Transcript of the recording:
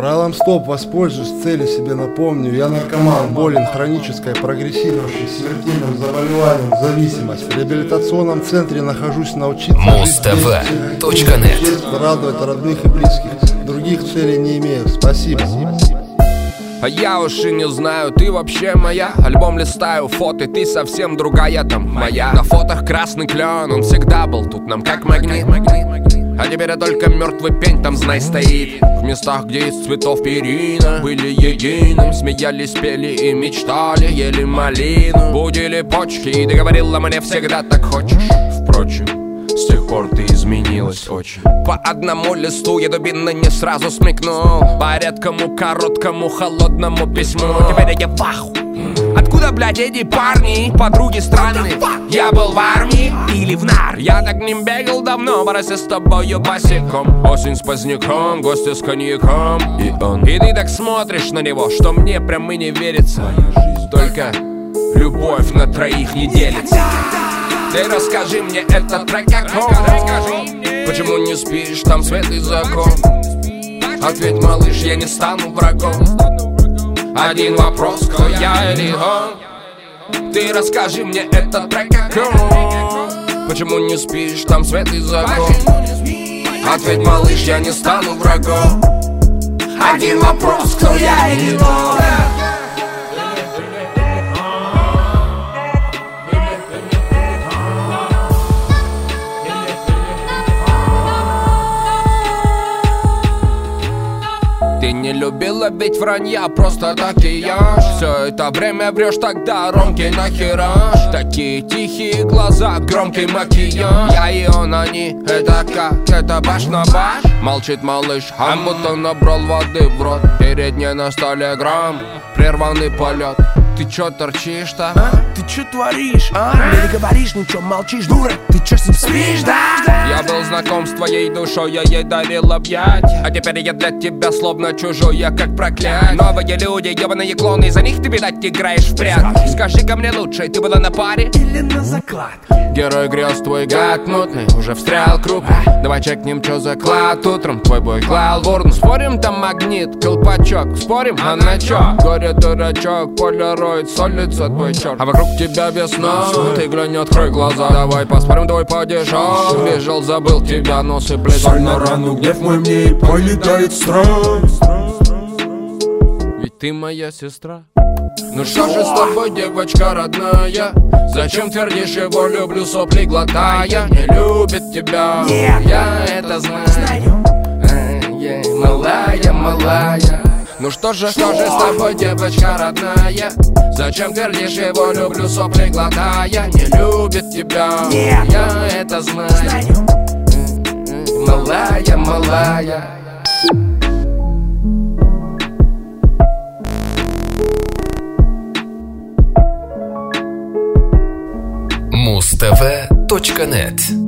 Правилам стоп воспользуюсь, цели себе напомню. Я наркоман, болен хронической, прогрессирующей, смертельным заболеванием, зависимость. В реабилитационном центре нахожусь, научиться Mustava.net. радовать родных и близких. Других целей не имею. Спасибо. А я уж и не знаю, ты вообще моя. Альбом листаю, фото, ты совсем другая там моя. На фотах красный клен, он всегда был тут нам как магнит. А теперь я только мертвый пень там, знай, стоит. В местах, где из цветов перина были единым, смеялись, пели и мечтали, ели малину. Будили почки и ты говорила мне всегда так хочешь. Впрочем, с тех пор ты изменилась очень. По одному листу я дубина не сразу смекнул. По редкому, короткому, холодному письму. Теперь я в аху. Откуда, блядь, эти парни? Подруги странные. Я был в армии или в нар. Я так не бегал давно, борося с тобою босиком. Осень с поздняком, гости с коньяком. И ты так смотришь на него, что мне прям и не верится. Только любовь на троих не делится. Ты расскажи мне, этот трек какой? Почему не спишь, там свет и закон? Ответь, малыш, я не стану врагом. Один вопрос, кто я или он? Ты расскажи мне, этот трек какой? Почему не спишь, там свет и закон? Ответь, малыш, я не стану врагом. Один вопрос, кто я или он? Ты не любила ведь вранья, просто так и ешь. Все это время врешь, тогда Ромки нахераш. Такие тихие глаза, громкий макияж. Я и он, они, это как, это баш на баш. Молчит малыш, а будто набрал воды в рот. Перед ней на столе грамм, прерванный полет. Ты чё торчишь-то? Ты чё творишь? Мне не говоришь ничего, молчишь, дура. Ты чё с ним спишь, да? Я был знаком с твоей душой, я ей дарил объятия. А теперь я для тебя словно чужой, я как проклятие. Новые люди, ебаные клоны, за них ты, видать, играешь в прятки. Скажи-ка мне лучше, ты была на паре или на заклад? Герой грез, твой гад мутный, уже встрял крупный. Давай чекнем, чё заклад утром, твой бой клал в урну. Спорим, там магнит, колпачок, спорим, а на чё? Горе дурачок, полироид, солится твой черт. А вокруг тебя весна, ты глянь, открой глаза. Давай поспорим, твой падежа. Бежал, забыл тебя, нос и плечо. Соль на рану, гнев мой мне и полетает страсть. Ведь ты моя сестра. Ну что же с тобой, девочка родная? Зачем твердишь его люблю, сопли глотая? Не любит тебя, я это знаю. Малая, малая. Ну что же с тобой, девочка родная? Зачем твердишь его люблю, сопли глотая? Не любит тебя, я это знаю. Малая, малая. Mustava.net.